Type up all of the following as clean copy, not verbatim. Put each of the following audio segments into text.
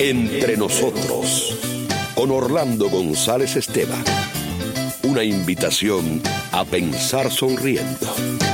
Entre nosotros, con Orlando González Esteban. Una invitación a pensar sonriendo.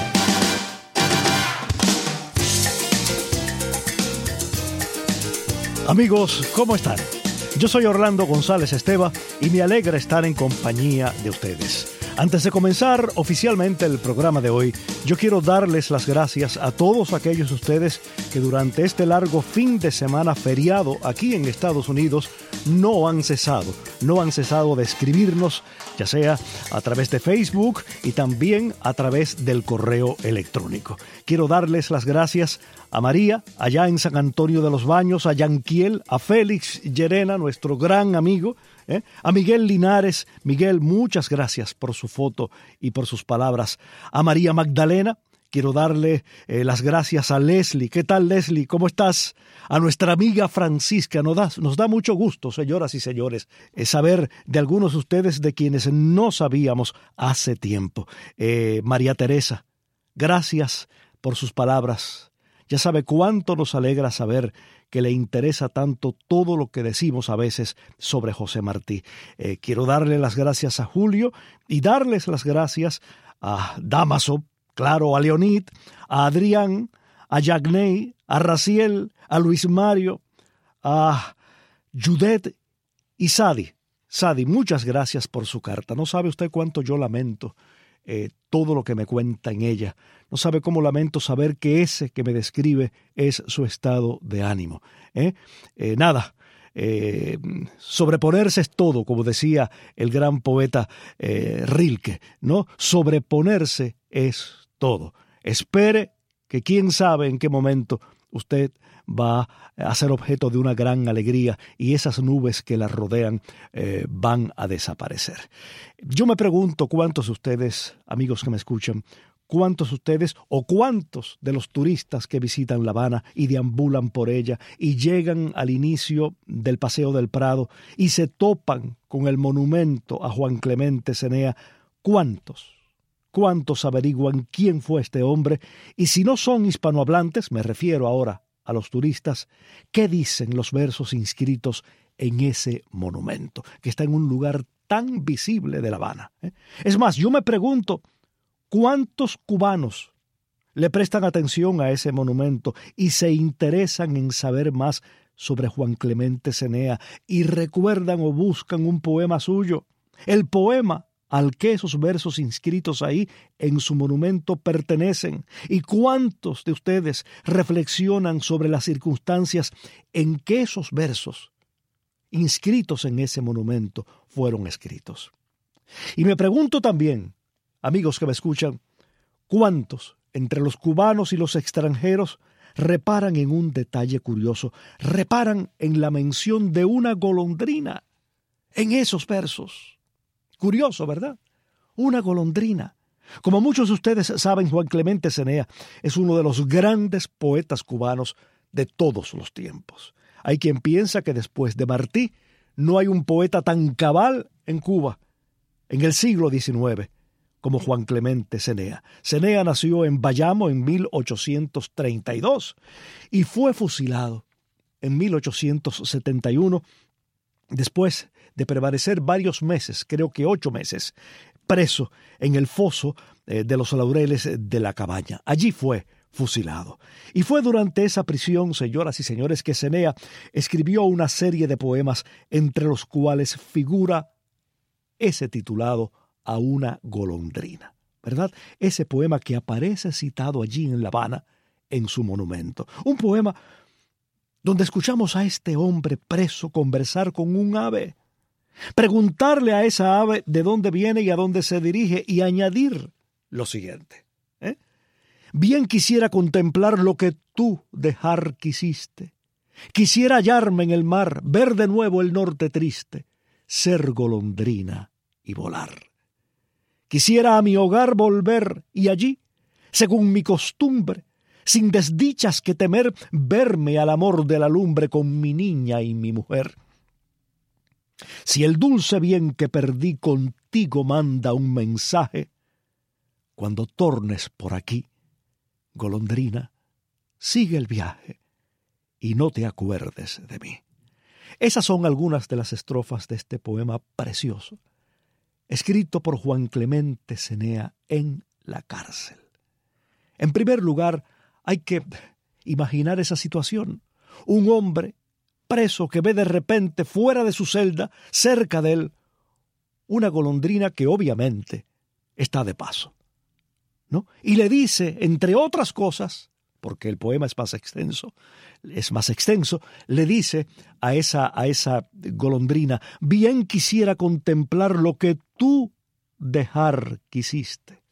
Amigos, ¿cómo están? Yo soy Orlando González Esteban y me alegra estar en compañía de ustedes. Antes de comenzar oficialmente el programa de hoy, yo quiero darles las gracias a todos aquellos de ustedes que durante este largo fin de semana feriado aquí en Estados Unidos no han cesado de escribirnos, ya sea a través de Facebook y también a través del correo electrónico. Quiero darles las gracias a María, allá en San Antonio de los Baños, a Yanquiel, a Félix Llerena, nuestro gran amigo, a Miguel Linares. Miguel, muchas gracias por su foto y por sus palabras. A María Magdalena, quiero darle las gracias a Leslie. ¿Qué tal, Leslie? ¿Cómo estás? A nuestra amiga Francisca. Nos da mucho gusto, señoras y señores, saber de algunos de ustedes de quienes no sabíamos hace tiempo. María Teresa, gracias por sus palabras. Ya sabe cuánto nos alegra saber que le interesa tanto todo lo que decimos a veces sobre José Martí. Quiero darle las gracias a Julio y darles las gracias a Damaso, claro, a Leonid, a Adrián, a Yagney, a Raciel, a Luis Mario, a Judet y Sadi. Sadi, muchas gracias por su carta. No sabe usted cuánto yo lamento todo lo que me cuenta en ella. No sabe cómo lamento saber que ese que me describe es su estado de ánimo. Sobreponerse es todo, como decía el gran poeta Rilke, ¿no? Sobreponerse es todo. Espere que quién sabe en qué momento usted va a ser objeto de una gran alegría y esas nubes que la rodean van a desaparecer. Yo me pregunto cuántos de ustedes, amigos que me escuchan, cuántos de ustedes o cuántos de los turistas que visitan La Habana y deambulan por ella y llegan al inicio del Paseo del Prado y se topan con el monumento a Juan Clemente Cenea, ¿cuántos averiguan quién fue este hombre? Y si no son hispanohablantes, me refiero ahora a los turistas, ¿qué dicen los versos inscritos en ese monumento, que está en un lugar tan visible de La Habana? Es más, yo me pregunto, ¿cuántos cubanos le prestan atención a ese monumento y se interesan en saber más sobre Juan Clemente Cenea y recuerdan o buscan un poema suyo? El poema al que esos versos inscritos ahí en su monumento pertenecen. ¿Y cuántos de ustedes reflexionan sobre las circunstancias en que esos versos inscritos en ese monumento fueron escritos? Y me pregunto también, amigos que me escuchan, ¿cuántos entre los cubanos y los extranjeros reparan en un detalle curioso? Reparan en la mención de una golondrina en esos versos. Curioso, ¿verdad? Una golondrina. Como muchos de ustedes saben, Juan Clemente Cenea es uno de los grandes poetas cubanos de todos los tiempos. Hay quien piensa que después de Martí no hay un poeta tan cabal en Cuba en el siglo XIX como Juan Clemente Cenea. Cenea nació en Bayamo en 1832 y fue fusilado en 1871 después de permanecer varios meses, creo que 8 meses, preso en el foso de los Laureles de la Cabaña. Allí fue fusilado. Y fue durante esa prisión, señoras y señores, que Cenea escribió una serie de poemas entre los cuales figura ese titulado A una golondrina, ¿verdad? Ese poema que aparece citado allí en La Habana en su monumento. Un poema donde escuchamos a este hombre preso conversar con un ave, preguntarle a esa ave de dónde viene y a dónde se dirige y añadir lo siguiente. Bien quisiera contemplar lo que tú dejar quisiste. Quisiera hallarme en el mar, ver de nuevo el norte triste, ser golondrina y volar. Quisiera a mi hogar volver y allí, según mi costumbre, sin desdichas que temer, verme al amor de la lumbre con mi niña y mi mujer. Si el dulce bien que perdí contigo manda un mensaje, cuando tornes por aquí, golondrina, sigue el viaje y no te acuerdes de mí. Esas son algunas de las estrofas de este poema precioso, escrito por Juan Clemente Cenea en la cárcel. En primer lugar, hay que imaginar esa situación. Un hombre preso que ve de repente fuera de su celda, cerca de él, una golondrina que obviamente está de paso, ¿no? Y le dice, entre otras cosas, porque el poema es más extenso, le dice a esa golondrina: bien quisiera contemplar lo que tú dejar quisiste.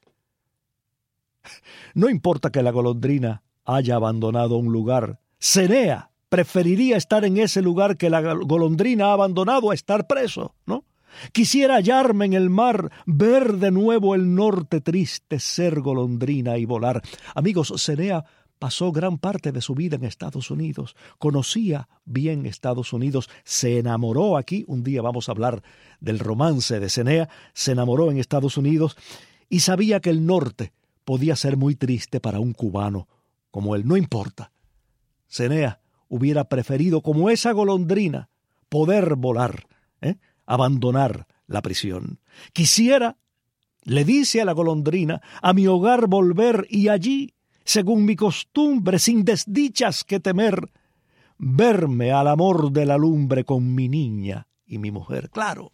No importa que la golondrina haya abandonado un lugar, Cenea preferiría estar en ese lugar que la golondrina ha abandonado a estar preso, ¿no? Quisiera hallarme en el mar, ver de nuevo el norte triste, ser golondrina y volar. Amigos, Cenea pasó gran parte de su vida en Estados Unidos, conocía bien Estados Unidos, se enamoró aquí, un día vamos a hablar del romance de Cenea, se enamoró en Estados Unidos y sabía que el norte podía ser muy triste para un cubano como él. No importa, Cenea hubiera preferido, como esa golondrina, poder volar, abandonar la prisión. Quisiera, le dice a la golondrina, a mi hogar volver y allí, según mi costumbre, sin desdichas que temer, verme al amor de la lumbre con mi niña y mi mujer. Claro,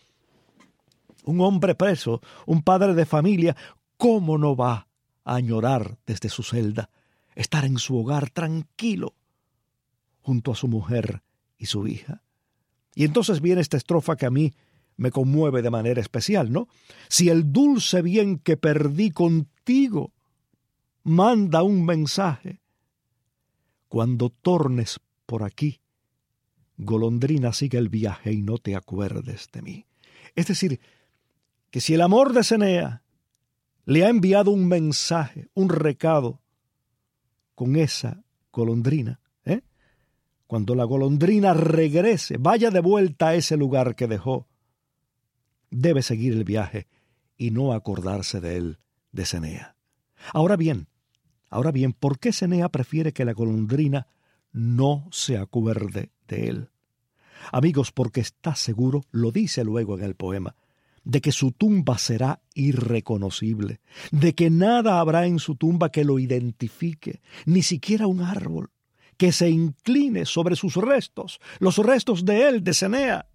un hombre preso, un padre de familia, ¿cómo no va a añorar desde su celda estar en su hogar tranquilo junto a su mujer y su hija? Y entonces viene esta estrofa que a mí me conmueve de manera especial, ¿no? Si el dulce bien que perdí contigo manda un mensaje, cuando tornes por aquí, golondrina, sigue el viaje y no te acuerdes de mí. Es decir, que si el amor de Cenea le ha enviado un mensaje, un recado con esa golondrina, cuando la golondrina regrese, vaya de vuelta a ese lugar que dejó, debe seguir el viaje y no acordarse de él, de Cenea. Ahora bien, ¿por qué Cenea prefiere que la golondrina no se acuerde de él? Amigos, porque está seguro, lo dice luego en el poema, de que su tumba será irreconocible, de que nada habrá en su tumba que lo identifique, ni siquiera un árbol que se incline sobre sus restos, los restos de él, de Cenea.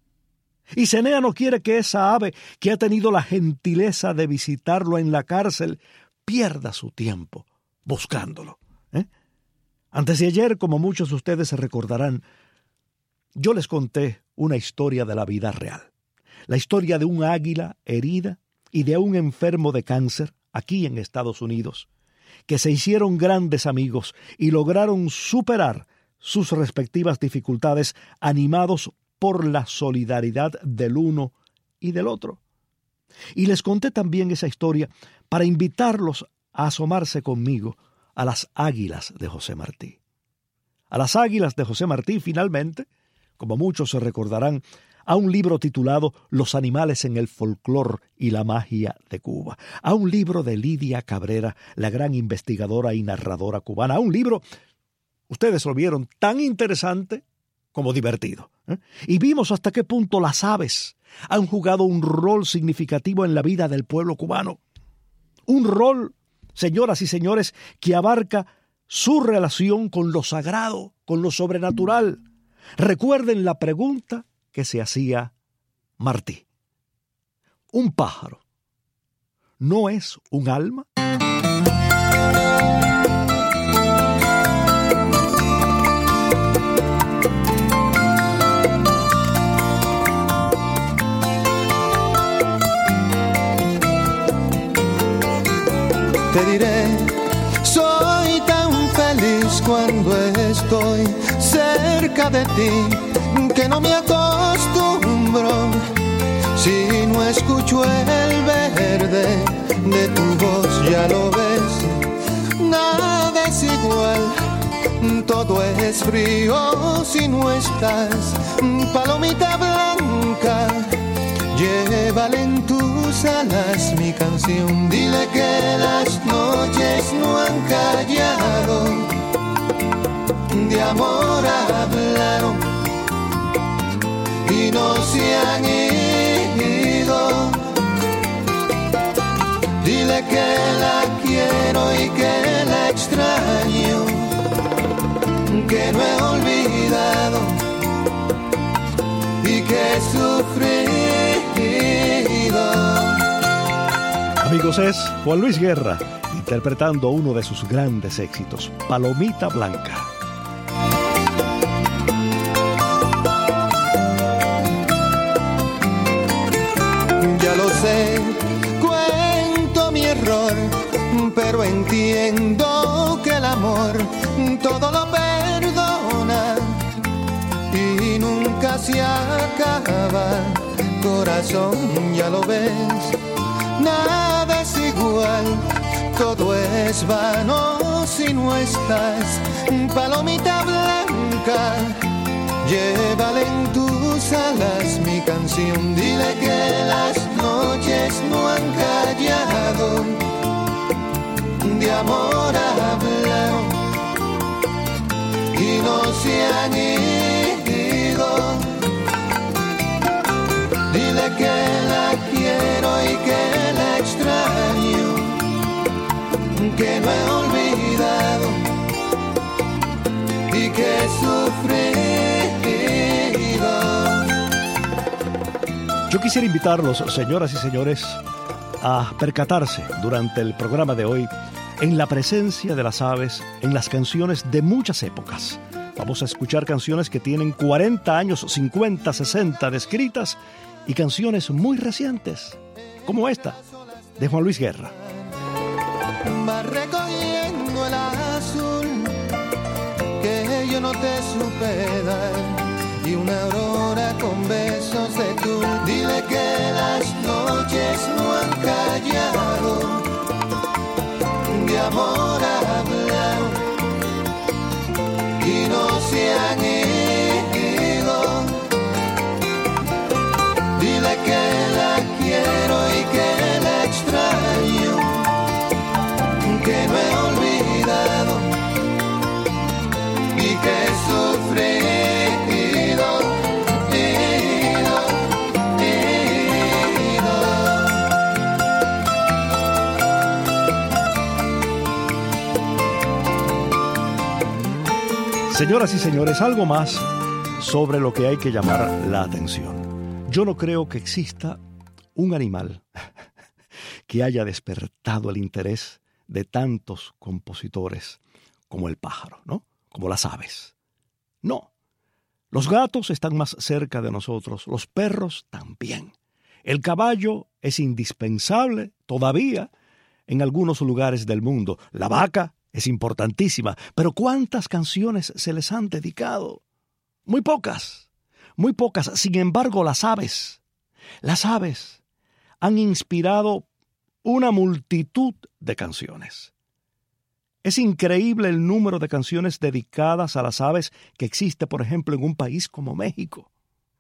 Y Cenea no quiere que esa ave que ha tenido la gentileza de visitarlo en la cárcel pierda su tiempo buscándolo. Antes de ayer, como muchos de ustedes se recordarán, yo les conté una historia de la vida real. La historia de un águila herida y de un enfermo de cáncer aquí en Estados Unidos, que se hicieron grandes amigos y lograron superar sus respectivas dificultades animados por la solidaridad del uno y del otro. Y les conté también esa historia para invitarlos a asomarse conmigo a las águilas de José Martí. A las águilas de José Martí, finalmente, como muchos se recordarán, a un libro titulado Los animales en el folclor y la magia de Cuba, a un libro de Lidia Cabrera, la gran investigadora y narradora cubana, a un libro, ustedes lo vieron, tan interesante como divertido. Y vimos hasta qué punto las aves han jugado un rol significativo en la vida del pueblo cubano. Un rol, señoras y señores, que abarca su relación con lo sagrado, con lo sobrenatural. Recuerden la pregunta que se hacía Martí. ¿Un pájaro no es un alma? Te diré, soy tan feliz cuando estoy cerca de ti, que no me acostumbro si no escucho el verde de tu voz. Ya lo ves, nada es igual, todo es frío si no estás. Palomita blanca, llévale en tus alas mi canción. Dile que las noches no han callado, de amor hablaron no se han ido. Dile que la quiero y que la extraño, que no he olvidado y que he sufrido. Amigos, es Juan Luis Guerra interpretando uno de sus grandes éxitos, Palomita Blanca. Ya lo sé, cuento mi error, pero entiendo que el amor todo lo perdona y nunca se acaba. Corazón, ya lo ves, nada es igual, todo es vano si no estás. Palomita blanca, llévala en tus alas mi canción. Dile que las noches no han callado, de amor hablaron y no se han ido. Dile que la quiero y que la extraño, que no he olvidado y que he sufrido. Yo quisiera invitarlos, señoras y señores, a percatarse durante el programa de hoy en la presencia de las aves en las canciones de muchas épocas. Vamos a escuchar canciones que tienen 40 años, 50, 60 de escritas y canciones muy recientes, como esta, de Juan Luis Guerra. Va recogiendo el azul que yo no te supe dar y una aurora con besos de tul. Dile que las noches no han callado, de amor hablaron y no se han ido. Dile que la quiero y que la extraño, que no he olvidado y que he sufrido. Señoras y señores, algo más sobre lo que hay que llamar la atención. Yo no creo que exista un animal que haya despertado el interés de tantos compositores como el pájaro, ¿no? Como las aves. No. Los gatos están más cerca de nosotros, los perros también. El caballo es indispensable todavía en algunos lugares del mundo. La vaca es importantísima, pero ¿cuántas canciones se les han dedicado? Muy pocas, muy pocas. Sin embargo, las aves han inspirado una multitud de canciones. Es increíble el número de canciones dedicadas a las aves que existe, por ejemplo, en un país como México.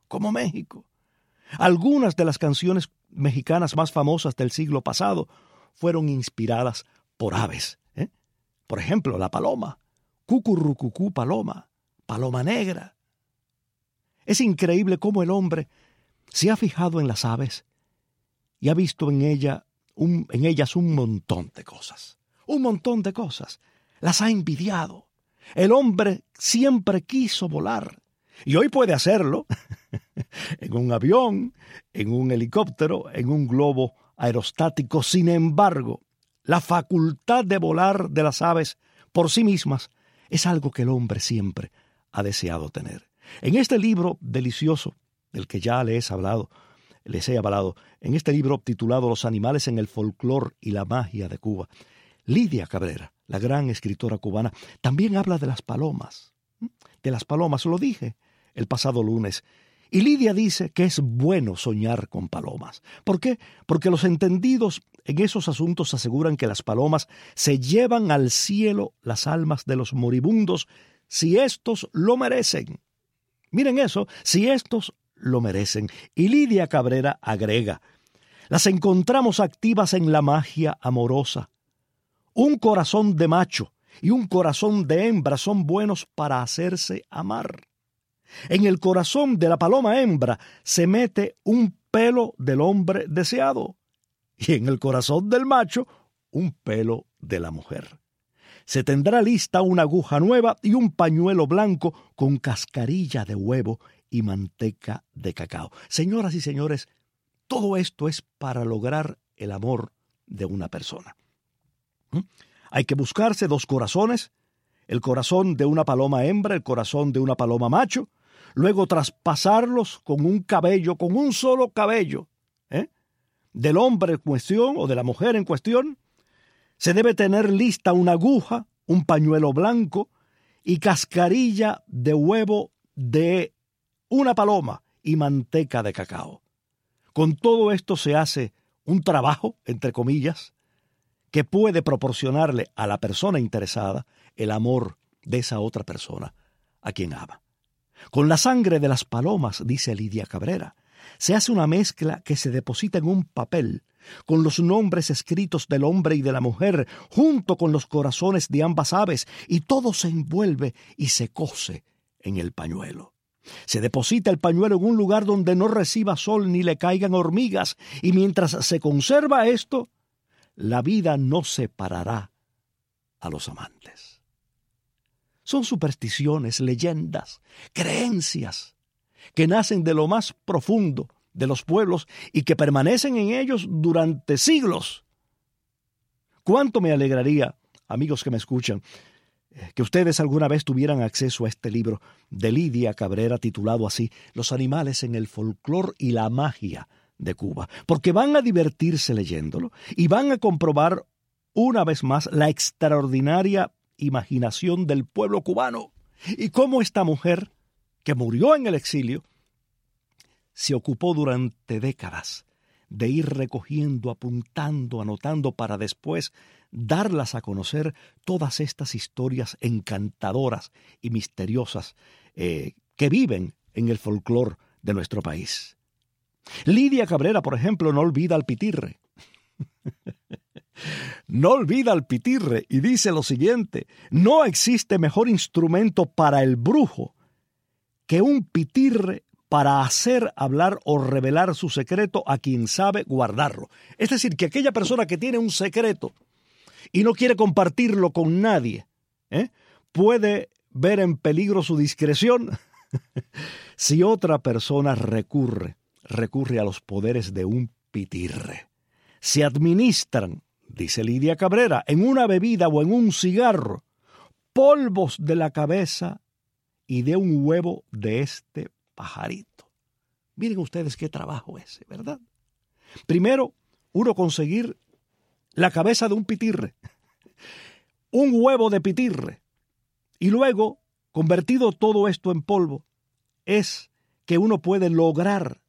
Algunas de las canciones mexicanas más famosas del siglo pasado fueron inspiradas por aves. Por ejemplo, la paloma, cucurrucucú paloma, paloma negra. Es increíble cómo el hombre se ha fijado en las aves y ha visto en ellas un montón de cosas. Un montón de cosas. Las ha envidiado. El hombre siempre quiso volar y hoy puede hacerlo en un avión, en un helicóptero, en un globo aerostático. Sin embargo, la facultad de volar de las aves por sí mismas es algo que el hombre siempre ha deseado tener. En este libro delicioso, del que ya les he hablado, en este libro titulado Los animales en el folclore y la magia de Cuba, Lidia Cabrera, la gran escritora cubana, también habla de las palomas. Lo dije el pasado lunes. Y Lidia dice que es bueno soñar con palomas. ¿Por qué? Porque los entendidos en esos asuntos aseguran que las palomas se llevan al cielo las almas de los moribundos si éstos lo merecen. Miren eso, si éstos lo merecen. Y Lidia Cabrera agrega, las encontramos activas en la magia amorosa. Un corazón de macho y un corazón de hembra son buenos para hacerse amar. En el corazón de la paloma hembra se mete un pelo del hombre deseado, y en el corazón del macho un pelo de la mujer. Se tendrá lista una aguja nueva y un pañuelo blanco con cascarilla de huevo y manteca de cacao. Señoras y señores, todo esto es para lograr el amor de una persona. Hay que buscarse dos corazones, el corazón de una paloma hembra, el corazón de una paloma macho, luego traspasarlos con un cabello, con un solo cabello, del hombre en cuestión o de la mujer en cuestión. Se debe tener lista una aguja, un pañuelo blanco y cascarilla de huevo de una paloma y manteca de cacao. Con todo esto se hace un trabajo, entre comillas, que puede proporcionarle a la persona interesada el amor de esa otra persona a quien ama. Con la sangre de las palomas, dice Lidia Cabrera, se hace una mezcla que se deposita en un papel con los nombres escritos del hombre y de la mujer, junto con los corazones de ambas aves, y todo se envuelve y se cose en el pañuelo. Se deposita el pañuelo en un lugar donde no reciba sol ni le caigan hormigas, y mientras se conserva esto, la vida no separará a los amantes. Son supersticiones, leyendas, creencias que nacen de lo más profundo de los pueblos y que permanecen en ellos durante siglos. ¿Cuánto me alegraría, amigos que me escuchan, que ustedes alguna vez tuvieran acceso a este libro de Lidia Cabrera titulado así, Los animales en el folclor y la magia de Cuba? Porque van a divertirse leyéndolo y van a comprobar una vez más la extraordinaria imaginación del pueblo cubano y cómo esta mujer, que murió en el exilio, se ocupó durante décadas de ir recogiendo, apuntando, anotando para después darlas a conocer todas estas historias encantadoras y misteriosas que viven en el folclor de nuestro país. Lidia Cabrera, por ejemplo, no olvida al pitirre. No olvida al pitirre y dice lo siguiente: no existe mejor instrumento para el brujo que un pitirre para hacer hablar o revelar su secreto a quien sabe guardarlo. Es decir, que aquella persona que tiene un secreto y no quiere compartirlo con nadie, puede ver en peligro su discreción si otra persona recurre a los poderes de un pitirre. Se administran, dice Lidia Cabrera, en una bebida o en un cigarro, polvos de la cabeza y de un huevo de este pajarito. Miren ustedes qué trabajo ese, ¿verdad? Primero, uno conseguir la cabeza de un pitirre, un huevo de pitirre, y luego, convertido todo esto en polvo, es que uno puede lograr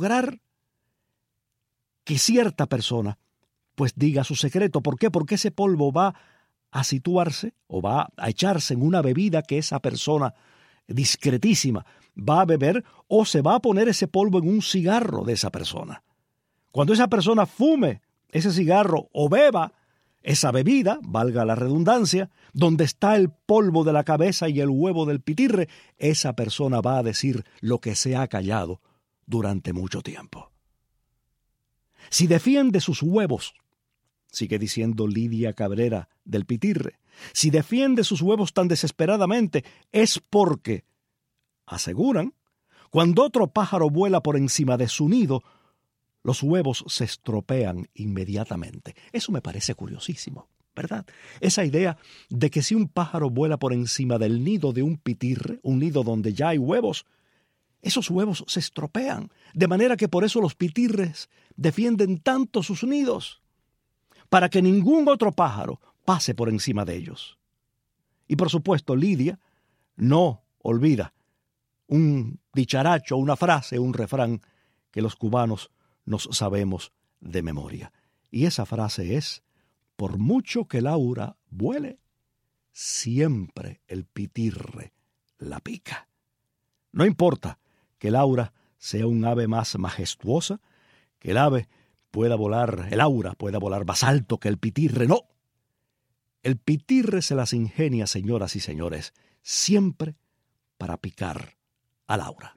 que cierta persona pues diga su secreto. ¿Por qué? Porque ese polvo va a situarse o va a echarse en una bebida que esa persona discretísima va a beber, o se va a poner ese polvo en un cigarro de esa persona. Cuando esa persona fume ese cigarro o beba esa bebida, valga la redundancia, donde está el polvo de la cabeza y el huevo del pitirre, esa persona va a decir lo que se ha callado durante mucho tiempo. Si defiende sus huevos, sigue diciendo Lidia Cabrera del pitirre, si defiende sus huevos tan desesperadamente, es porque, aseguran, cuando otro pájaro vuela por encima de su nido, los huevos se estropean inmediatamente. Eso me parece curiosísimo, ¿verdad? Esa idea de que si un pájaro vuela por encima del nido de un pitirre, un nido donde ya hay huevos, esos huevos se estropean, de manera que por eso los pitirres defienden tanto sus nidos, para que ningún otro pájaro pase por encima de ellos. Y por supuesto, Lidia no olvida un dicharacho, una frase, un refrán que los cubanos nos sabemos de memoria. Y esa frase es: por mucho que Laura vuele, siempre el pitirre la pica. No importa que Laura sea un ave más majestuosa, que el aura pueda volar más alto que el pitirre, no. El pitirre se las ingenia, señoras y señores, siempre para picar a Laura.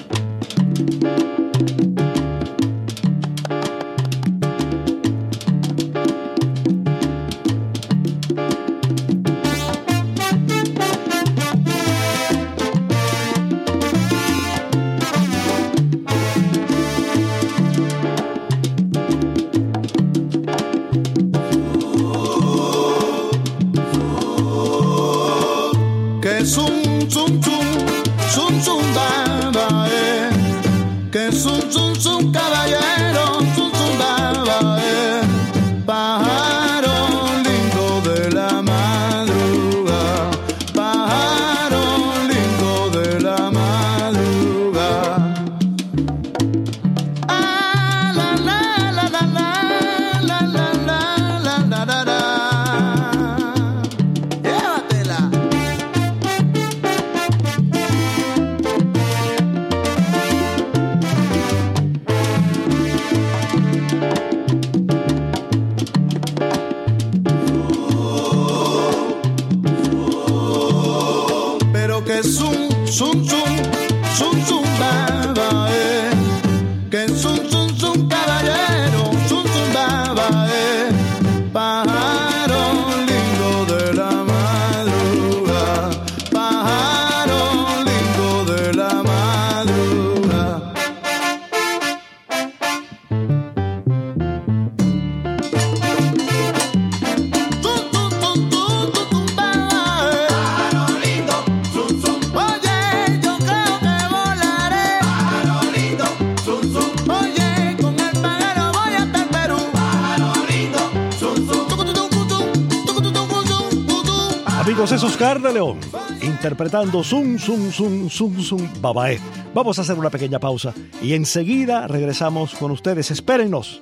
Amigos, es Oscar de León, interpretando Zum Zum Zum Zum Zum Babae. Vamos a hacer una pequeña pausa y enseguida regresamos con ustedes. Espérennos.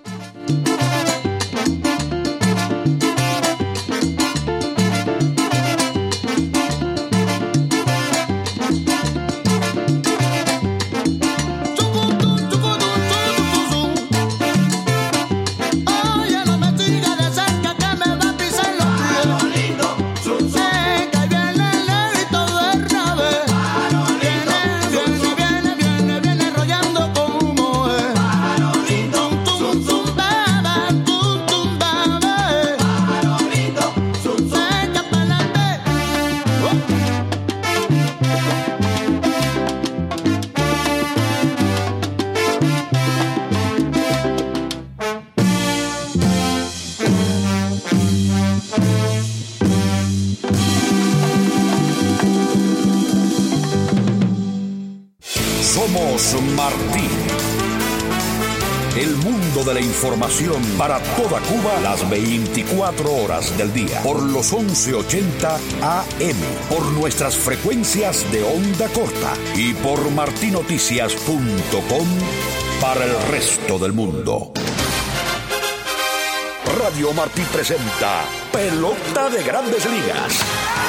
Somos Martí. El mundo de la información para toda Cuba las 24 horas del día. Por los 1180 AM. Por nuestras frecuencias de onda corta. Y por martinoticias.com para el resto del mundo. Radio Martí presenta Pelota de Grandes Ligas.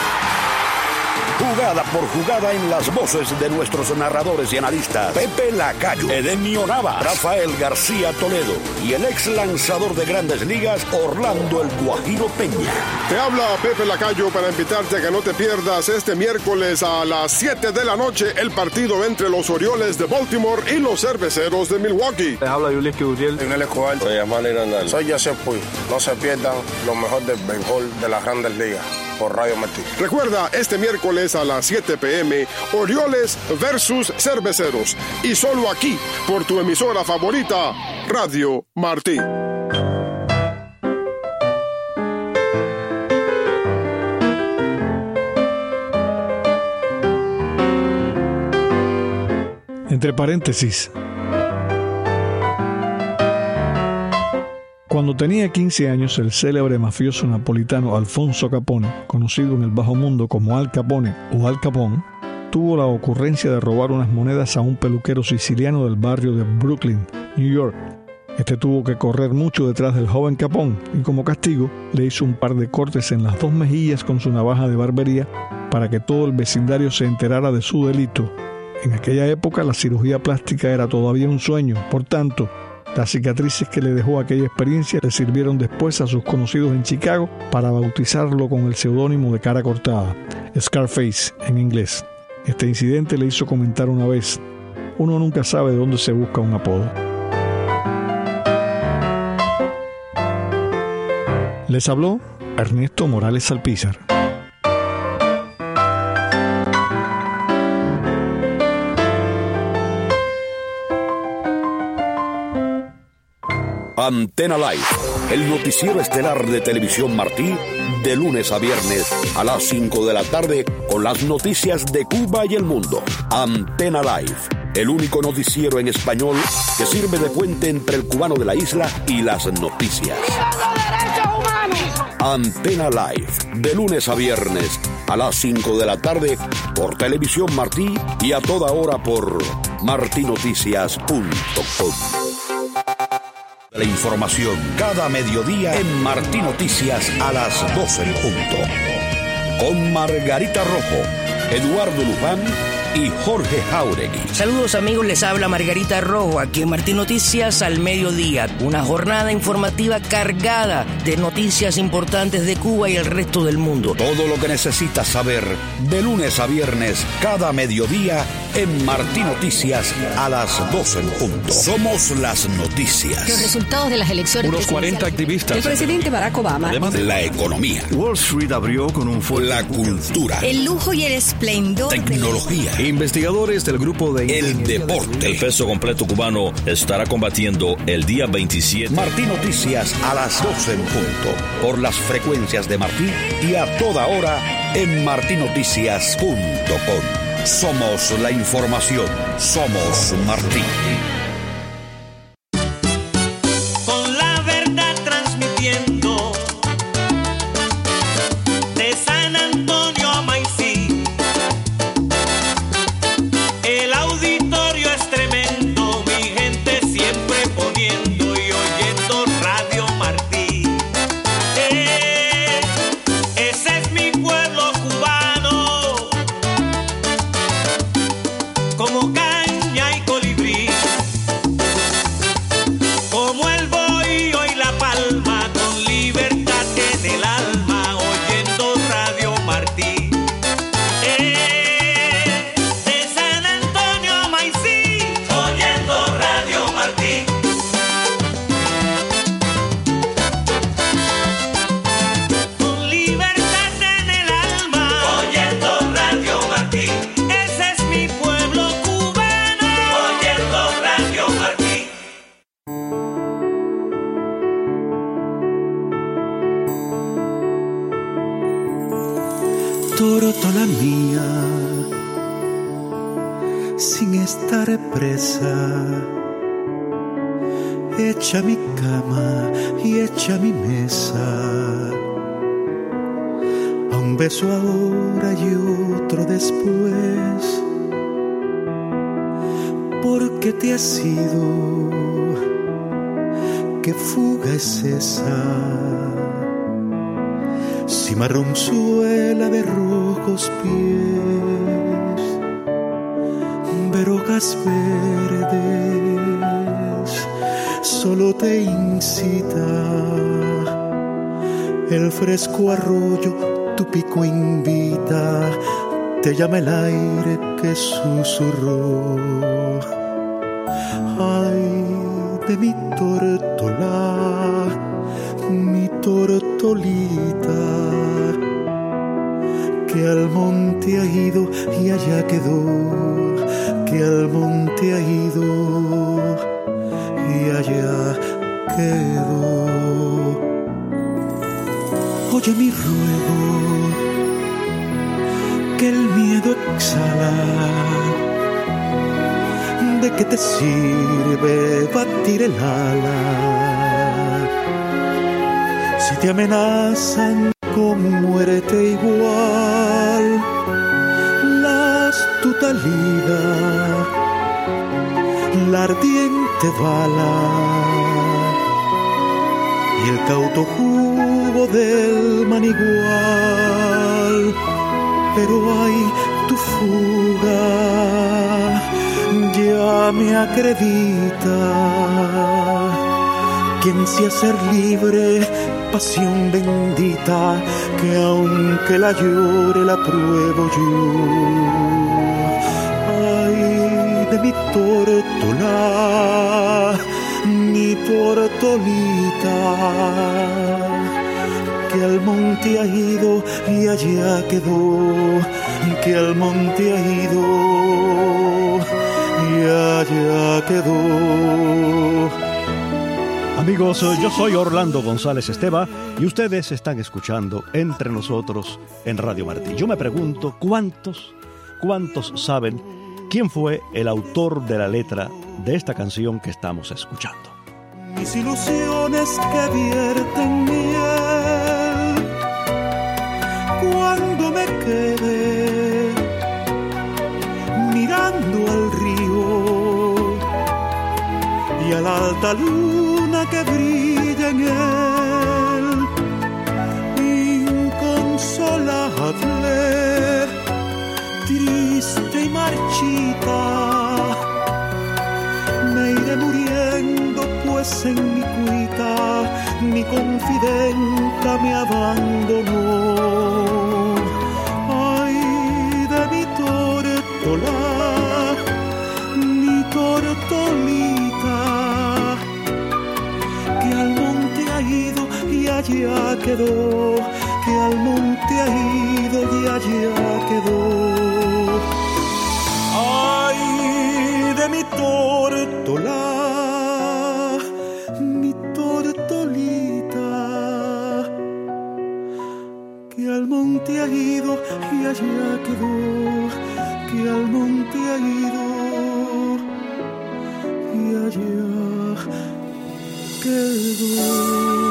Jugada por jugada en las voces de nuestros narradores y analistas Pepe Lacayo, Edenio Nava, Rafael García Toledo y el ex lanzador de Grandes Ligas Orlando El Guajiro Peña. Te habla Pepe Lacayo para invitarte a que no te pierdas este miércoles a las 7 de la noche el partido entre los Orioles de Baltimore y los Cerveceros de Milwaukee. Te habla Yuliki Uriel, Leonel Escobar, soy Amán Irandal, soy Joseph Puy. No se pierdan lo mejor del béisbol de las Grandes Ligas por Radio Martí. Recuerda, este miércoles a las 7 p.m. Orioles versus Cerveceros. Y solo aquí, por tu emisora favorita, Radio Martí. Entre paréntesis. Cuando tenía 15 años, el célebre mafioso napolitano Alfonso Capone, conocido en el bajo mundo como Al Capone o Al Capone, tuvo la ocurrencia de robar unas monedas a un peluquero siciliano del barrio de Brooklyn, New York. Este tuvo que correr mucho detrás del joven Capone y como castigo le hizo un par de cortes en las dos mejillas con su navaja de barbería para que todo el vecindario se enterara de su delito. En aquella época la cirugía plástica era todavía un sueño, por tanto, las cicatrices que le dejó aquella experiencia le sirvieron después a sus conocidos en Chicago para bautizarlo con el seudónimo de cara cortada, Scarface en inglés. Este incidente le hizo comentar una vez: uno nunca sabe de dónde se busca un apodo. Les habló Ernesto Morales Alpizar. Antena Live, el noticiero estelar de Televisión Martí, de lunes a viernes a las 5 de la tarde con las noticias de Cuba y el mundo. Antena Live, el único noticiero en español que sirve de puente entre el cubano de la isla y las noticias. Antena Live, de lunes a viernes a las 5 de la tarde por Televisión Martí y a toda hora por martinoticias.com. La información cada mediodía en Martí Noticias a las 12 en punto. Con Margarita Rojo, Eduardo Luján y Jorge Jauregui. Saludos amigos, les habla Margarita Rojo aquí en Martí Noticias al mediodía. Una jornada informativa cargada de noticias importantes de Cuba y el resto del mundo. Todo lo que necesitas saber de lunes a viernes cada mediodía en Martí Noticias a las 12 en punto. Somos las noticias. Los resultados de las elecciones. Unos 40 activistas. El presidente Barack Obama. Además, la economía. Wall Street abrió con un fuerte. La cultura. El lujo y el esplendor. Tecnología. Investigadores del grupo de... El deporte. El peso completo cubano estará combatiendo el día 27. Martí Noticias a las 12 en punto. Por las frecuencias de Martí y a toda hora en martinoticias.com. Somos la información. Somos Martí. Con la verdad transmitiendo de San Antonio a Maicí. El auditorio es tremendo, mi gente siempre poniendo y oyendo Radio Martí. Ese es mi pueblo cubano, como caña y colibrí, como el bohío y la palma, con libertad en el alma, oyendo Radio Martí. De San Antonio a Maicí, oyendo Radio Martí. Con libertad en el alma, oyendo Radio Martí. Ese es mi pueblo cubano, oyendo Radio Martí. Tórtola mía, sin estar presa, echa mi cama y echa mi mesa, a un beso ahora y otro después, porque te has ido, ¿qué fuga es esa? Cimarronzuela de rojos pies, verojas verdes, solo te incita el fresco arroyo, tu pico invita, te llama el aire que susurró. Ay, de mi tórtola, mi tortolita, que al monte ha ido y allá quedó, que al monte ha ido y allá quedó. Oye mi ruego, que el miedo exhala, ¿de qué te sirve batir el ala? Si te amenazan con muerte igual, la astuta liga, la ardiente bala y el cauto jugo del manigual. Pero ay, tu fuga ya me acredita, quien sea ser libre, pasión bendita, que aunque la llore la pruebo yo. de mi tórtola, mi tortolita, que al monte ha ido y allá quedó, que al monte ha ido y allá quedó. Amigos, yo soy Orlando González Esteva y ustedes están escuchando Entre Nosotros en Radio Martí. Yo me pregunto, ¿cuántos saben quién fue el autor de la letra de esta canción que estamos escuchando? Mis ilusiones que vierten miel cuando me quedé mirando al río y a la alta luna que brilla en él, inconsolable, triste y marchita, me iré muriendo, pues en mi cuita mi confidenta me abandonó. Ay, de mi tórtola, mi tortolita, que al monte ha ido y allá quedó, que al monte ha ido y allá quedó. Ay, de mi tórtola, mi tortolita, que al monte ha ido y allá quedó, que al monte ha ido y allá quedó.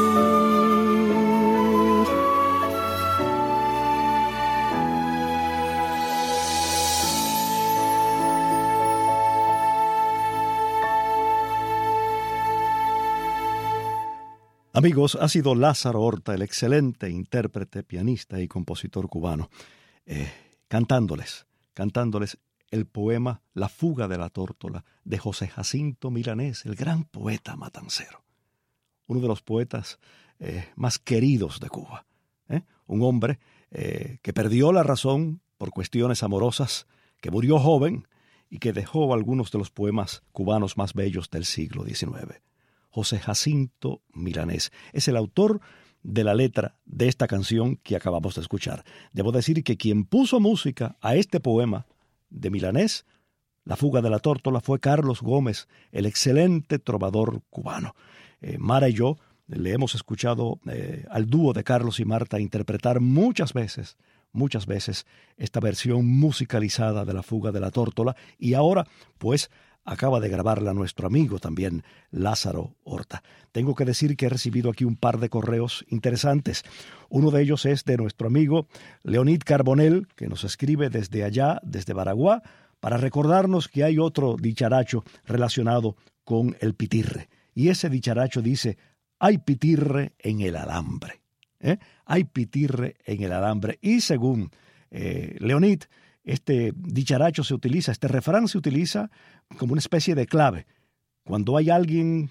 Amigos, ha sido Lázaro Horta, el excelente intérprete, pianista y compositor cubano, cantándoles el poema La fuga de la tórtola de José Jacinto Milanés, el gran poeta matancero, uno de los poetas más queridos de Cuba, un hombre que perdió la razón por cuestiones amorosas, que murió joven y que dejó algunos de los poemas cubanos más bellos del siglo XIX. José Jacinto Milanés es el autor de la letra de esta canción que acabamos de escuchar. Debo decir que quien puso música a este poema de Milanés, La fuga de la tórtola, fue Carlos Gómez, el excelente trovador cubano. Mara y yo le hemos escuchado al dúo de Carlos y Marta interpretar muchas veces esta versión musicalizada de La fuga de la tórtola, y ahora, pues, acaba de grabarla nuestro amigo también, Lázaro Horta. Tengo que decir que he recibido aquí un par de correos interesantes. Uno de ellos es de nuestro amigo Leonid Carbonell, que nos escribe desde allá, desde Baraguá, para recordarnos que hay otro dicharacho relacionado con el pitirre. Y ese dicharacho dice: hay pitirre en el alambre. Hay pitirre en el alambre. Y según Leonid, este dicharacho se utiliza, este refrán se utiliza como una especie de clave. Cuando hay alguien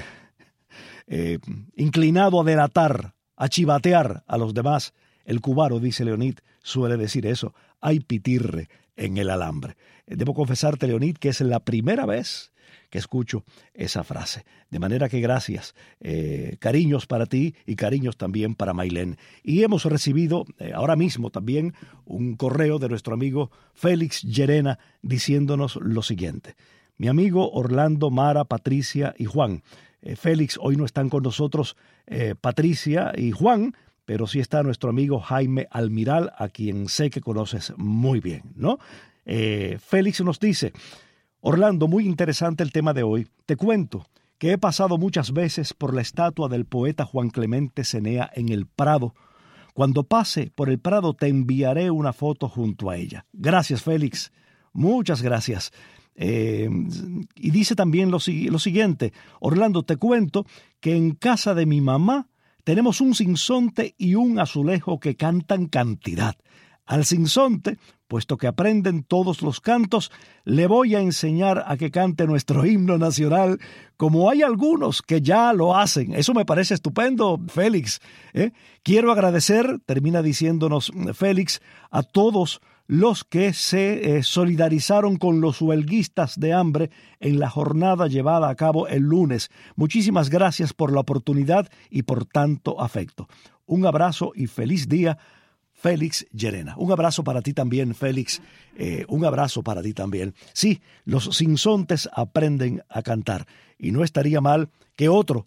inclinado a delatar, a chivatear a los demás, el cubano, dice Leonid, suele decir eso: hay pitirre en el alambre. Debo confesarte, Leonid, que es la primera vez que escucho esa frase. De manera que gracias. Cariños para ti y cariños también para Mailén. Y hemos recibido ahora mismo también un correo de nuestro amigo Félix Llerena diciéndonos lo siguiente: mi amigo Orlando, Mara, Patricia y Juan. Félix, hoy no están con nosotros Patricia y Juan, pero sí está nuestro amigo Jaime Almiral, a quien sé que conoces muy bien, ¿no? Félix nos dice: Orlando, muy interesante el tema de hoy. Te cuento que he pasado muchas veces por la estatua del poeta Juan Clemente Cenea en el Prado. Cuando pase por el Prado te enviaré una foto junto a ella. Gracias, Félix. Muchas gracias. Y dice también lo siguiente: Orlando, te cuento que en casa de mi mamá tenemos un sinsonte y un azulejo que cantan cantidad. Al sinsonte, puesto que aprenden todos los cantos, le voy a enseñar a que cante nuestro himno nacional, como hay algunos que ya lo hacen. Eso me parece estupendo, Félix. Quiero agradecer, termina diciéndonos Félix, a todos los que se solidarizaron con los huelguistas de hambre en la jornada llevada a cabo el lunes. Muchísimas gracias por la oportunidad y por tanto afecto. Un abrazo y feliz día, Félix Llerena. Un abrazo para ti también, Félix. Un abrazo para ti también. Sí, los sinsontes aprenden a cantar y no estaría mal que otro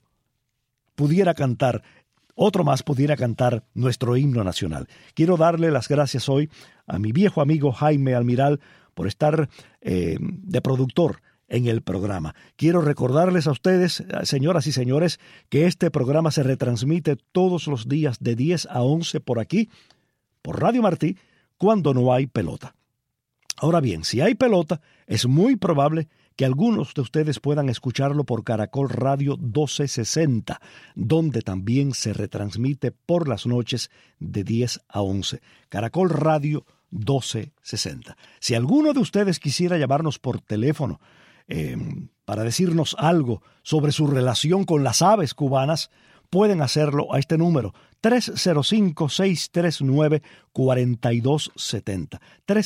más pudiera cantar nuestro himno nacional. Quiero darle las gracias hoy a mi viejo amigo Jaime Almiral por estar de productor en el programa. Quiero recordarles a ustedes, señoras y señores, que este programa se retransmite todos los días de 10 a 11 por aquí, por Radio Martí, cuando no hay pelota. Ahora bien, si hay pelota, es muy probable que algunos de ustedes puedan escucharlo por Caracol Radio 1260, donde también se retransmite por las noches de 10 a 11. Caracol Radio 1260. Si alguno de ustedes quisiera llamarnos por teléfono para decirnos algo sobre su relación con las aves cubanas, pueden hacerlo a este número, 305-639-4270.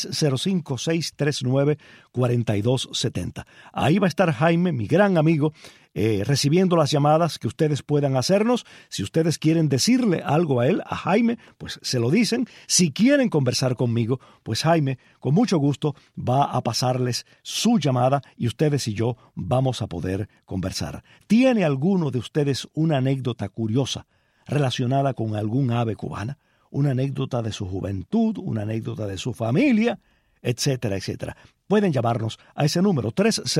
305-639-4270. Ahí va a estar Jaime, mi gran amigo, recibiendo las llamadas que ustedes puedan hacernos. Si ustedes quieren decirle algo a él, a Jaime, pues se lo dicen. Si quieren conversar conmigo, pues Jaime, con mucho gusto, va a pasarles su llamada y ustedes y yo vamos a poder conversar. ¿Tiene alguno de ustedes una anécdota curiosa relacionada con algún ave cubana? Una anécdota de su juventud, una anécdota de su familia, etcétera, etcétera. Pueden llamarnos a ese número,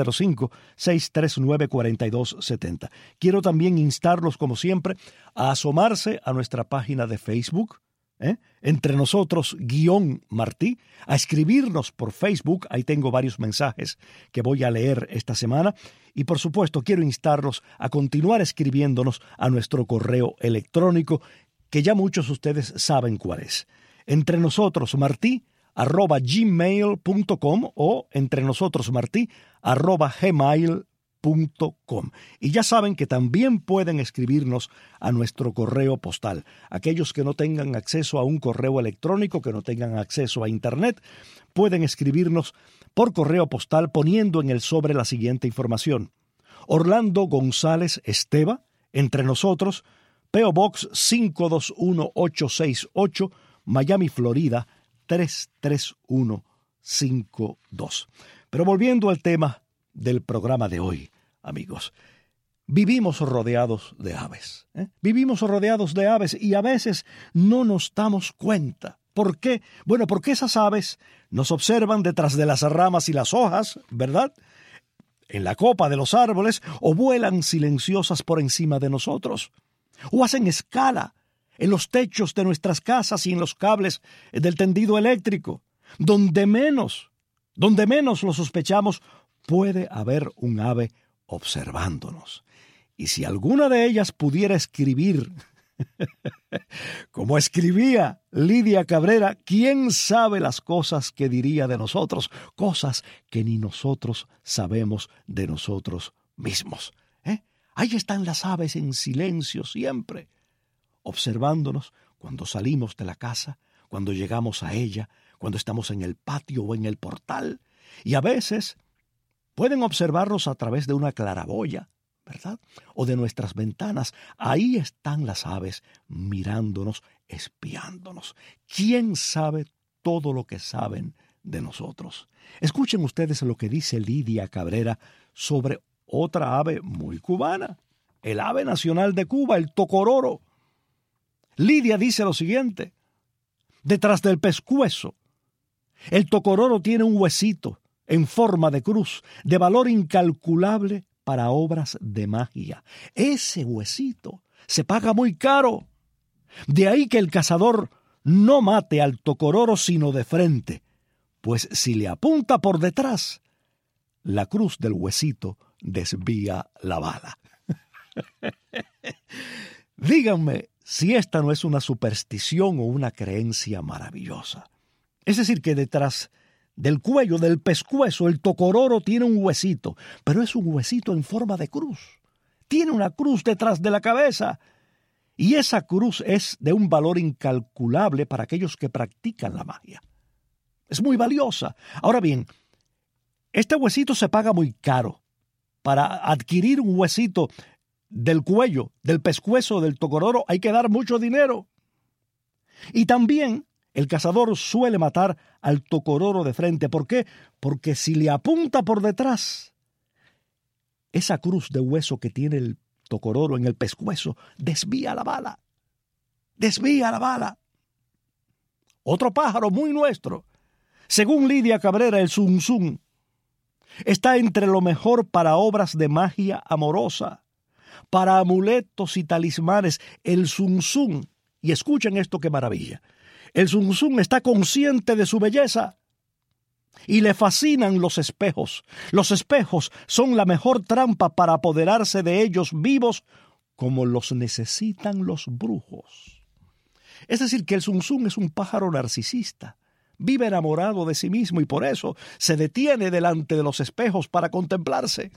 305-639-4270. Quiero también instarlos, como siempre, a asomarse a nuestra página de Facebook, Entre Nosotros _Martí, a escribirnos por Facebook. Ahí tengo varios mensajes que voy a leer esta semana. Y por supuesto, quiero instarlos a continuar escribiéndonos a nuestro correo electrónico, que ya muchos de ustedes saben cuál es. entrenosotros@gmail.com o entrenosotros@gmail.com. Y ya saben que también pueden escribirnos a nuestro correo postal. Aquellos que no tengan acceso a un correo electrónico, que no tengan acceso a Internet, pueden escribirnos por correo postal poniendo en el sobre la siguiente información: Orlando González Esteva, Entre Nosotros, P.O. Box 521868, Miami, Florida 33152. Pero volviendo al tema del programa de hoy, amigos, vivimos rodeados de aves. Vivimos rodeados de aves y a veces no nos damos cuenta. ¿Por qué? Bueno, porque esas aves nos observan detrás de las ramas y las hojas, ¿verdad?, en la copa de los árboles, o vuelan silenciosas por encima de nosotros, o hacen escala en los techos de nuestras casas y en los cables del tendido eléctrico. Donde menos lo sospechamos, puede haber un ave observándonos. Y si alguna de ellas pudiera escribir como escribía Lidia Cabrera, quién sabe las cosas que diría de nosotros, cosas que ni nosotros sabemos de nosotros mismos. Ahí están las aves en silencio siempre, observándonos cuando salimos de la casa, cuando llegamos a ella, cuando estamos en el patio o en el portal. Y a veces pueden observarnos a través de una claraboya, ¿verdad?, o de nuestras ventanas. Ahí están las aves mirándonos, espiándonos. ¿Quién sabe todo lo que saben de nosotros? Escuchen ustedes lo que dice Lidia Cabrera sobre otra ave muy cubana, el ave nacional de Cuba, el tocororo. Lidia dice lo siguiente: detrás del pescuezo, el tocororo tiene un huesito en forma de cruz, de valor incalculable para obras de magia. Ese huesito se paga muy caro. De ahí que el cazador no mate al tocororo sino de frente, pues si le apunta por detrás, la cruz del huesito desvía la bala. Díganme si esta no es una superstición o una creencia maravillosa. Es decir, que detrás del cuello, del pescuezo, el tocororo tiene un huesito, pero es un huesito en forma de cruz. Tiene una cruz detrás de la cabeza. Y esa cruz es de un valor incalculable para aquellos que practican la magia. Es muy valiosa. Ahora bien, este huesito se paga muy caro. Para adquirir un huesito del cuello, del pescuezo del tocororo, hay que dar mucho dinero. Y también el cazador suele matar al tocororo de frente. ¿Por qué? Porque si le apunta por detrás, esa cruz de hueso que tiene el tocororo en el pescuezo desvía la bala. Desvía la bala. Otro pájaro muy nuestro. Según Lidia Cabrera, el zunzún está entre lo mejor para obras de magia amorosa, para amuletos y talismanes. El zunzún, y escuchen esto qué maravilla, el zunzún está consciente de su belleza y le fascinan los espejos. Los espejos son la mejor trampa para apoderarse de ellos vivos como los necesitan los brujos. Es decir, que el zunzún es un pájaro narcisista. Vive enamorado de sí mismo y por eso se detiene delante de los espejos para contemplarse.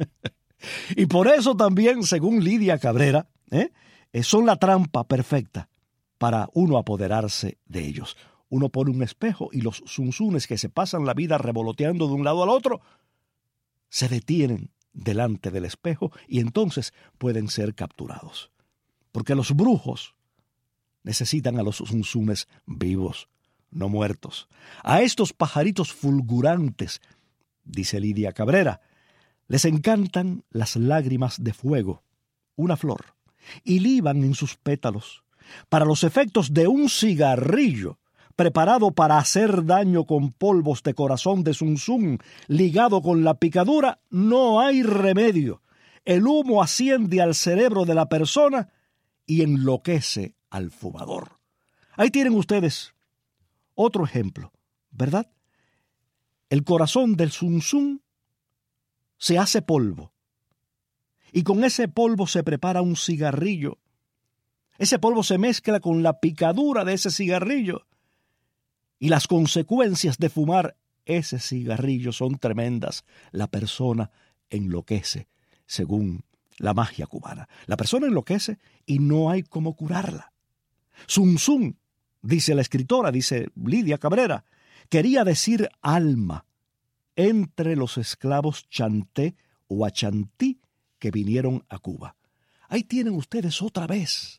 Y por eso también, según Lidia Cabrera, son la trampa perfecta para uno apoderarse de ellos. Uno pone un espejo y los zunzunes que se pasan la vida revoloteando de un lado al otro se detienen delante del espejo y entonces pueden ser capturados. Porque los brujos necesitan a los zunzunes vivos, no muertos. A estos pajaritos fulgurantes, dice Lidia Cabrera, les encantan las lágrimas de fuego, una flor, y liban en sus pétalos. Para los efectos de un cigarrillo preparado para hacer daño con polvos de corazón de zunzún ligado con la picadura, no hay remedio. El humo asciende al cerebro de la persona y enloquece al fumador. Ahí tienen ustedes otro ejemplo, ¿verdad? El corazón del zunzún se hace polvo y con ese polvo se prepara un cigarrillo. Ese polvo se mezcla con la picadura de ese cigarrillo y las consecuencias de fumar ese cigarrillo son tremendas. La persona enloquece, según la magia cubana. La persona enloquece y no hay cómo curarla. Zunzún, dice la escritora, dice Lidia Cabrera, quería decir alma entre los esclavos chanté o achantí que vinieron a Cuba. Ahí tienen ustedes otra vez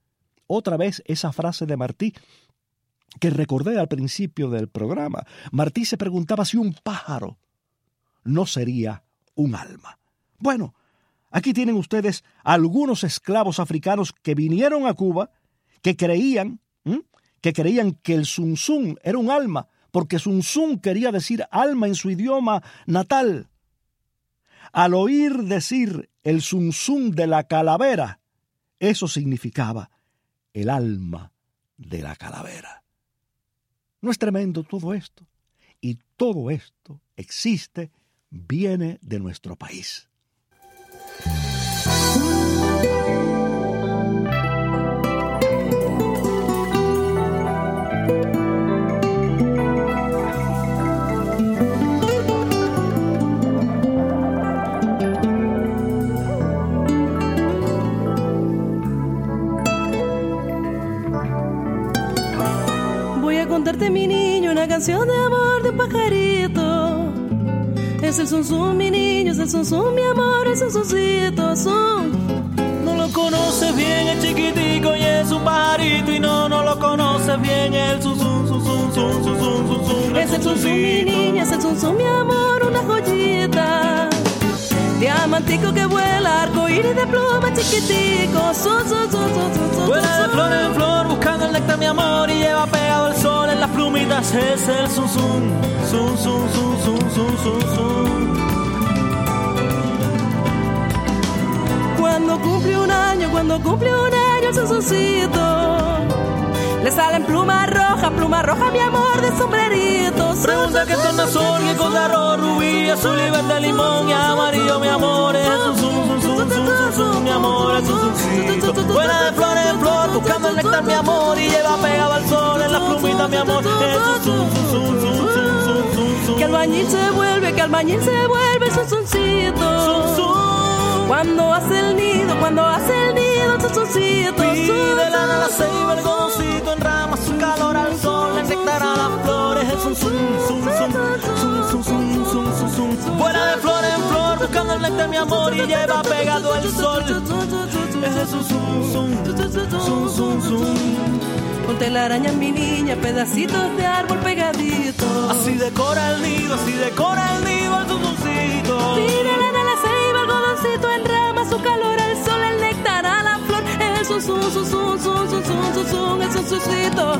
esa frase de Martí que recordé al principio del programa. Martí se preguntaba si un pájaro no sería un alma. Bueno, aquí tienen ustedes algunos esclavos africanos que vinieron a Cuba que creían que el zunzún era un alma, porque zunzún quería decir alma en su idioma natal. Al oír decir el zunzún de la calavera, eso significaba el alma de la calavera. ¿No es tremendo todo esto? Y todo esto existe, viene de nuestro país. Contarte, mi niño, una canción de amor de un pajarito. Es el zunzún, mi niño, es el zunzún, mi amor, es un zunzuncito, No lo conoces bien, es chiquitico y es un pajarito. Y no lo conoces bien, el zunzún, zunzún, zunzún, zunzún, zunzún. Es el zunzún, mi niña, es el zunzún, mi amor, una joyita. Diamantico que vuela, arcoíris de pluma chiquitico. Vuela de flor en flor buscando el néctar, mi amor, y lleva pegado el sol en las plumitas. Es el zunzún, zunzún, zunzún, zunzún, zunzún. Cuando cumple un año el zunzuncito, le salen plumas rojas, mi amor, de sombrerito. Pregunta qué tornasol, qué cosa arroz, rubí, azul y verde, limón y amarillo, mi amor, es un mi amor, es un vuela de flor en flor, buscando el néctar, mi amor, y lleva pegado al sol en las plumitas, mi amor, es un que albañil se vuelve, zunzuncito. Cuando hace el nido, sonsoncito. Pide la ceiba, el algodoncito en ramas, su calor al sol, el néctar a las flores, el zum, zum, zum, zum, zum, zum, zum, zum, zum, zum. Vuela de flor en flor, buscando el néctar, mi amor, y lleva pegado el sol. Es el zum, zum, zum, zum, zum. Con telaraña, mi niña, pedacitos de árbol pegaditos. Así decora el nido, el sonsoncito. Pide la ceiba, el algodoncito en ramas, su calor al sol, el néctar a la flor, el zum, zum, zum, zum, zum, zum, zum, zum, zum, el sonsoncito.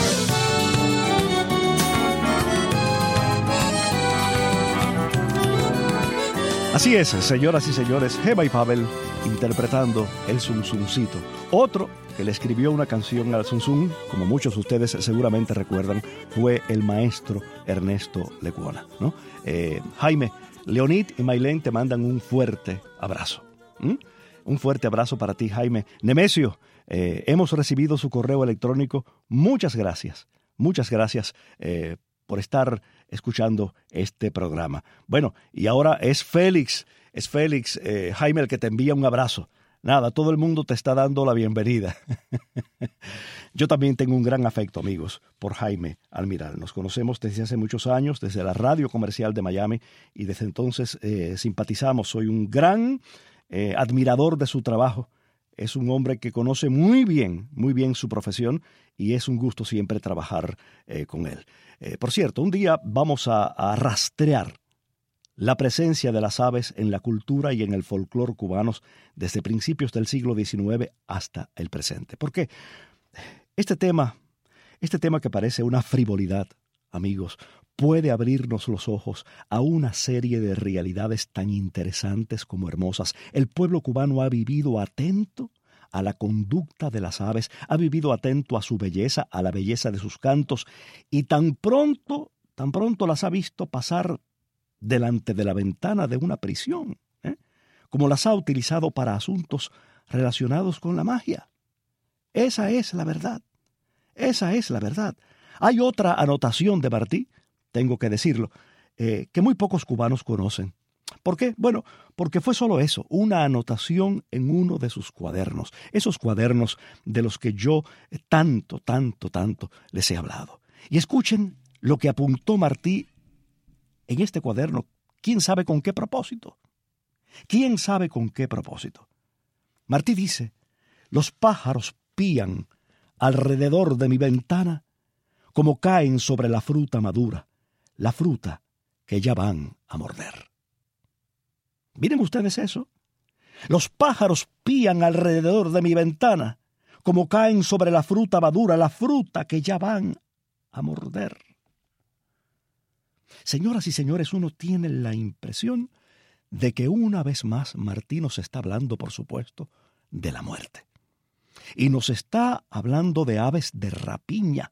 Así es, señoras y señores, Gema y Pavel interpretando el Zunzuncito. Otro que le escribió una canción al Zunzun, como muchos de ustedes seguramente recuerdan, fue el maestro Ernesto Lecuona, ¿no? Jaime, Leonid y Maylén te mandan un fuerte abrazo. Un fuerte abrazo para ti, Jaime. Nemesio, hemos recibido su correo electrónico. Muchas gracias por estar escuchando este programa. Bueno, y ahora es Félix, Jaime, el que te envía un abrazo. Nada, todo el mundo te está dando la bienvenida. Yo también tengo un gran afecto, amigos, por Jaime Almiral. Nos conocemos desde hace muchos años, desde la radio comercial de Miami, y desde entonces simpatizamos. Soy un gran admirador de su trabajo. Es un hombre que conoce muy bien su profesión, y es un gusto siempre trabajar con él. Por cierto, un día vamos a rastrear la presencia de las aves en la cultura y en el folclore cubanos desde principios del siglo XIX hasta el presente. Porque este tema que parece una frivolidad, amigos, puede abrirnos los ojos a una serie de realidades tan interesantes como hermosas. El pueblo cubano ha vivido atento a la conducta de las aves, ha vivido atento a su belleza, a la belleza de sus cantos, y tan pronto las ha visto pasar delante de la ventana de una prisión, como las ha utilizado para asuntos relacionados con la magia. Esa es la verdad. Hay otra anotación de Martí, tengo que decirlo, que muy pocos cubanos conocen. ¿Por qué? Bueno, porque fue solo eso, una anotación en uno de sus cuadernos, esos cuadernos de los que yo tanto les he hablado. Y escuchen lo que apuntó Martí en este cuaderno. ¿Quién sabe con qué propósito? Martí dice: los pájaros pían alrededor de mi ventana como caen sobre la fruta madura, la fruta que ya van a morder. Miren ustedes eso. Los pájaros pían alrededor de mi ventana como caen sobre la fruta madura, la fruta que ya van a morder. Señoras y señores, uno tiene la impresión de que una vez más Martí nos está hablando, por supuesto, de la muerte. Y nos está hablando de aves de rapiña.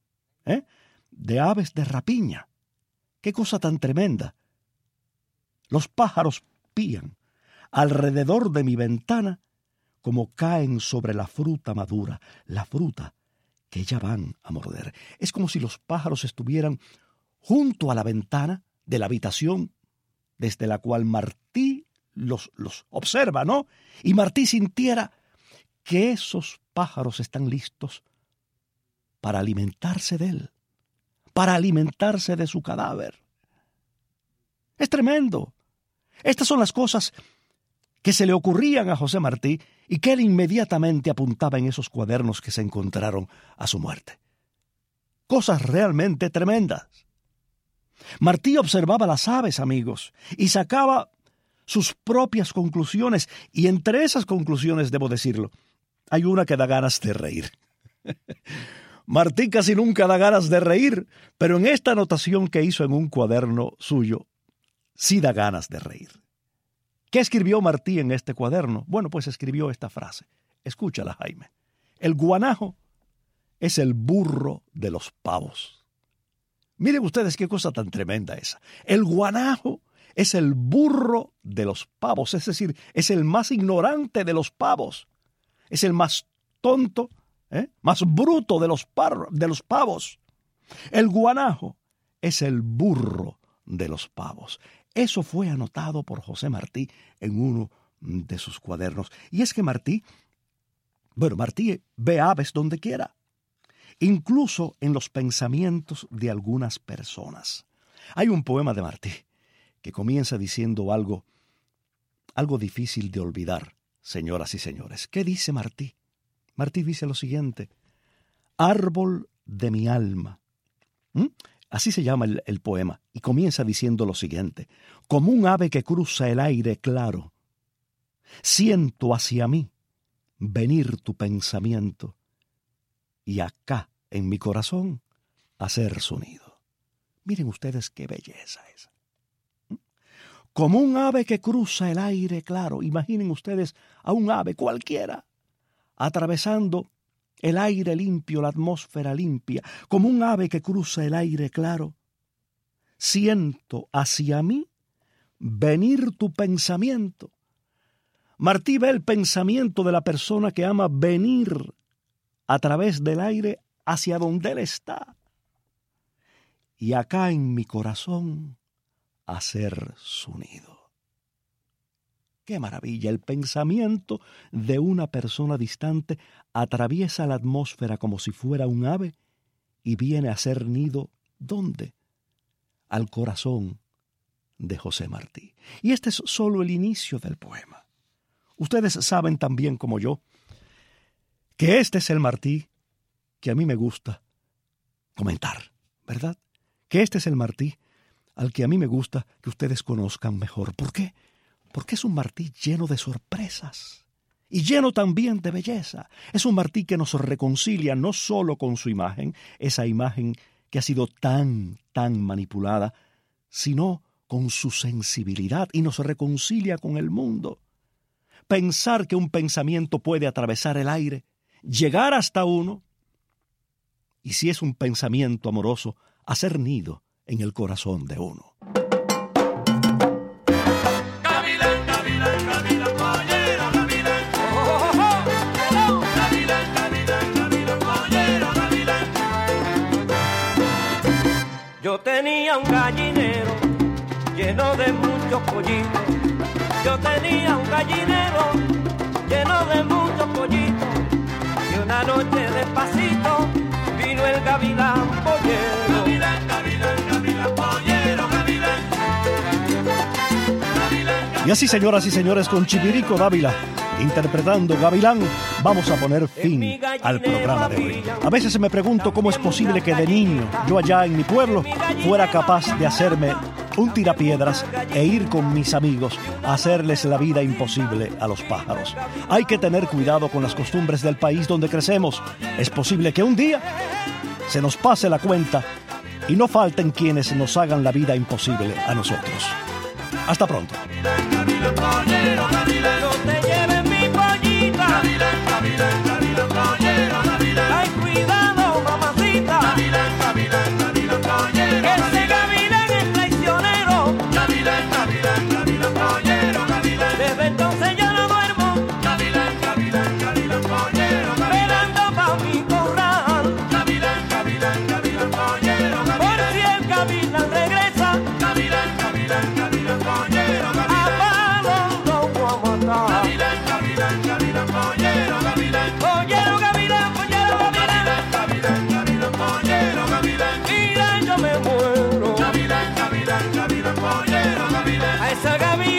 De aves de rapiña. ¡Qué cosa tan tremenda! Los pájaros pían alrededor de mi ventana como caen sobre la fruta madura, la fruta que ya van a morder. Es como si los pájaros estuvieran junto a la ventana de la habitación desde la cual Martí los observa, ¿no? Y Martí sintiera que esos pájaros están listos para alimentarse de él, para alimentarse de su cadáver. Es tremendo. Estas son las cosas que se le ocurrían a José Martí y que él inmediatamente apuntaba en esos cuadernos que se encontraron a su muerte. Cosas realmente tremendas. Martí observaba las aves, amigos, y sacaba sus propias conclusiones, y entre esas conclusiones, debo decirlo, hay una que da ganas de reír. Martí casi nunca da ganas de reír, pero en esta anotación que hizo en un cuaderno suyo, sí da ganas de reír. ¿Qué escribió Martí en este cuaderno? Bueno, pues escribió esta frase. Escúchala, Jaime. El guanajo es el burro de los pavos. Miren ustedes qué cosa tan tremenda esa. El guanajo es el burro de los pavos, es decir, es el más ignorante de los pavos. Es el más tonto, más bruto de los pavos. El guanajo es el burro de los pavos. Eso fue anotado por José Martí en uno de sus cuadernos. Y es que Martí ve aves donde quiera, incluso en los pensamientos de algunas personas. Hay un poema de Martí que comienza diciendo algo difícil de olvidar, señoras y señores. ¿Qué dice Martí? Martí dice lo siguiente: árbol de mi alma. Así se llama el poema, y comienza diciendo lo siguiente: como un ave que cruza el aire claro, siento hacia mí venir tu pensamiento, y acá en mi corazón hacer su nido. Miren ustedes qué belleza esa. Como un ave que cruza el aire claro. Imaginen ustedes a un ave cualquiera atravesando el aire limpio, la atmósfera limpia. Como un ave que cruza el aire claro, siento hacia mí venir tu pensamiento. Martí ve el pensamiento de la persona que ama venir a través del aire hacia donde él está. Y acá en mi corazón hacer su nido. ¡Qué maravilla! El pensamiento de una persona distante atraviesa la atmósfera como si fuera un ave y viene a hacer nido, ¿dónde? Al corazón de José Martí. Y este es solo el inicio del poema. Ustedes saben tan bien como yo que este es el Martí que a mí me gusta comentar, ¿verdad? Que este es el Martí al que a mí me gusta que ustedes conozcan mejor. ¿Por qué? Porque es un Martí lleno de sorpresas y lleno también de belleza. Es un Martí que nos reconcilia no solo con su imagen, esa imagen que ha sido tan manipulada, sino con su sensibilidad, y nos reconcilia con el mundo. Pensar que un pensamiento puede atravesar el aire, llegar hasta uno, y si es un pensamiento amoroso, hacer nido en el corazón de uno. Yo tenía un gallinero lleno de muchos pollitos. Yo tenía un gallinero lleno de muchos pollitos. Y una noche despacito vino el gavilán pollero. Gavilán, gavilán, gavilán pollero, gavilán. Y así, señoras y señores, con Chivirico Dávila interpretando Gavilán, vamos a poner fin al programa de hoy. A veces me pregunto cómo es posible que de niño, yo allá en mi pueblo, fuera capaz de hacerme un tirapiedras e ir con mis amigos a hacerles la vida imposible a los pájaros. Hay que tener cuidado con las costumbres del país donde crecemos. Es posible que un día se nos pase la cuenta y no falten quienes nos hagan la vida imposible a nosotros. Hasta pronto. Ay, cuidado, mamacita. Ese gavilán es traicionero. Desde entonces yo no duermo. Velando pa' mi corral. Por si el gavilán regresa. A palo lo voy a matar. Pollero, gavilán, pollero, gavilán. Mira, yo me muero. A esa gavilán.